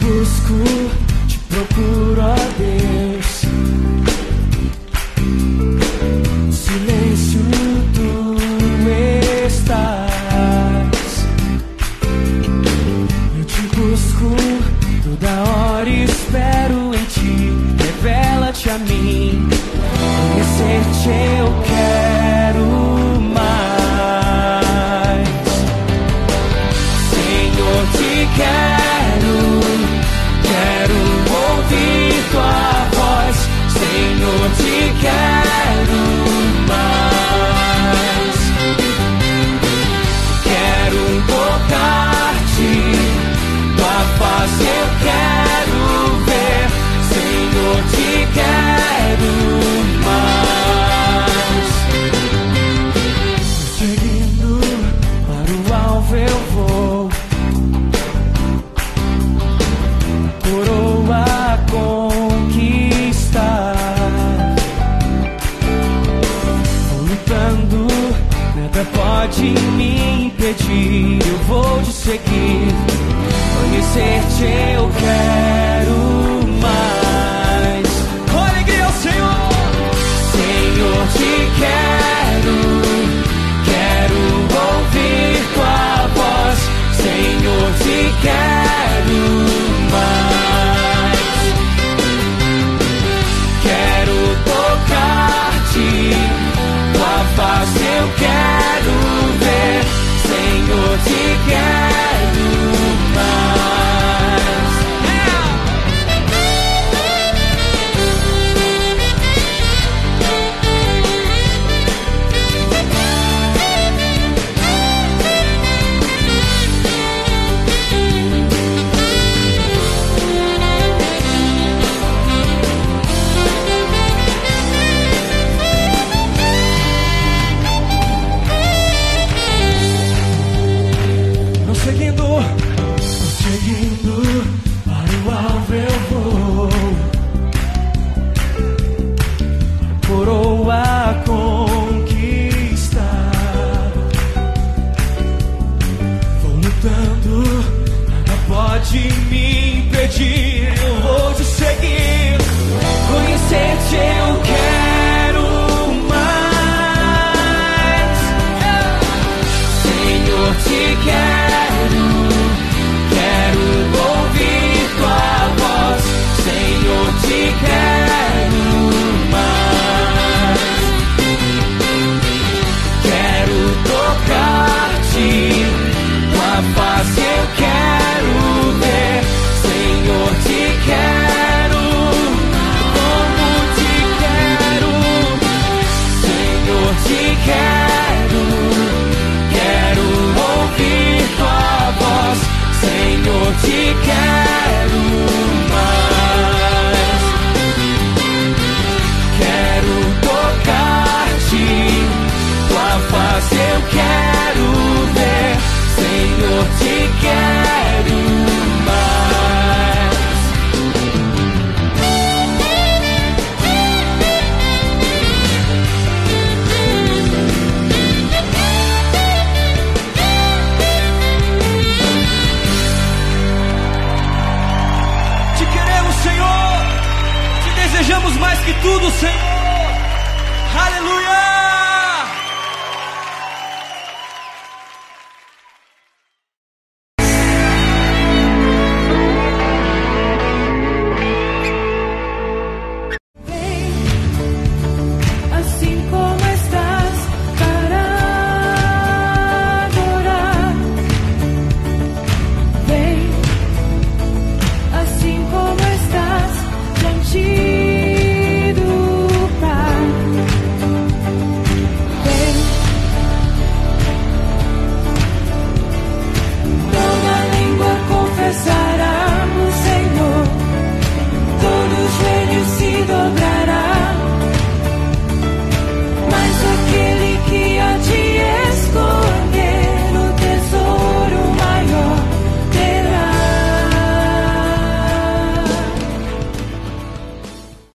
busco, te procuro, ó Deus. No silêncio tu estás. Eu te busco toda hora, espero em ti. Revela-te a mim. Conhecer-te eu quero mais. Senhor, te quero ouvir tua voz. Senhor, te quero mais. Quero tocar-te, tua face eu quero ver. Senhor, te quero mais. Seguindo para o alvo eu vou, coroa a conquistar. Vou lutando, nada pode me impedir. Eu vou te seguir, conhecer-te eu quero mais. Com alegria ao Senhor. Senhor, te quero ouvir tua voz. Senhor, te quero mais. Quero tocar-te, tua face eu quero ver. Senhor, te quero mais. Seguindo para o alvo eu vou, coroa a conquistar. Vou lutando, nada pode me impedir. Eu vou te seguir, conhecer-te eu quero mais. Senhor, te quero ouvir tua voz. Senhor, te quero mais. Quero tocar-te, tua face eu quero ver. Senhor, te quero, como te quero. Senhor, te quero ouvir tua voz. Senhor, te quero mais. Quero tocar-te, tua face eu quero ver. Senhor, te quero mais. Desejamos mais que tudo, Senhor. Aleluia!